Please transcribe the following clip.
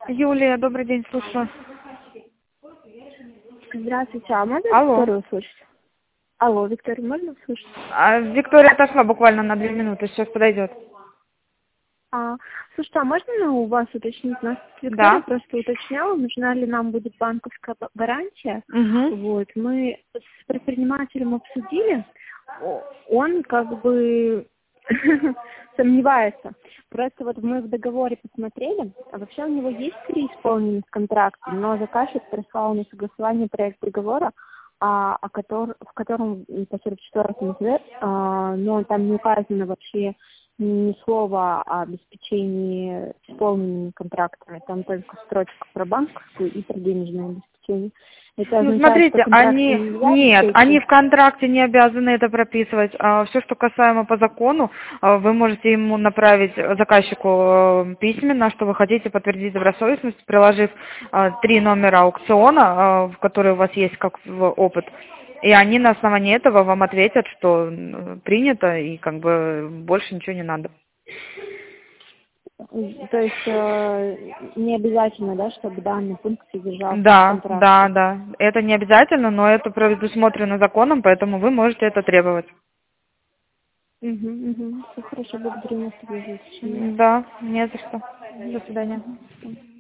Юлия, добрый день, слушаю. Здравствуйте, а можно Алло. Викторию услышать? Алло, Виктория, можно услышать? Виктория отошла буквально на 2 минуты, сейчас подойдет. Слушайте, а можно у вас уточнить? У нас Виктория Да. просто уточняла, нужна ли нам будет банковская гарантия. Угу. Вот, мы с предпринимателем обсудили, он как бы сомневается. Просто вот мы в договоре посмотрели, а вообще у него есть переисполненный контракт, но заказчик прислал на согласование проект договора, в котором по 44 СМС, но там не указано вообще ни слова о обеспечении исполненными контрактами, там только строчка про банковскую и про денежное обеспечение. Это означает, Смотрите, что контракт они в контракте не обязаны это прописывать. Все, что касаемо по закону, вы можете ему направить заказчику письменно, что вы хотите подтвердить добросовестность, приложив 3 номера аукциона, в которые у вас есть как опыт. И они на основании этого вам ответят, что принято, и как бы больше ничего не надо. То есть не обязательно, да, чтобы данный пункт содержался в Да, контракте. да, да. Это не обязательно, но это предусмотрено законом, поэтому вы можете это требовать. Все хорошо, благодарю вас за уточнение. Да, не за что. До свидания.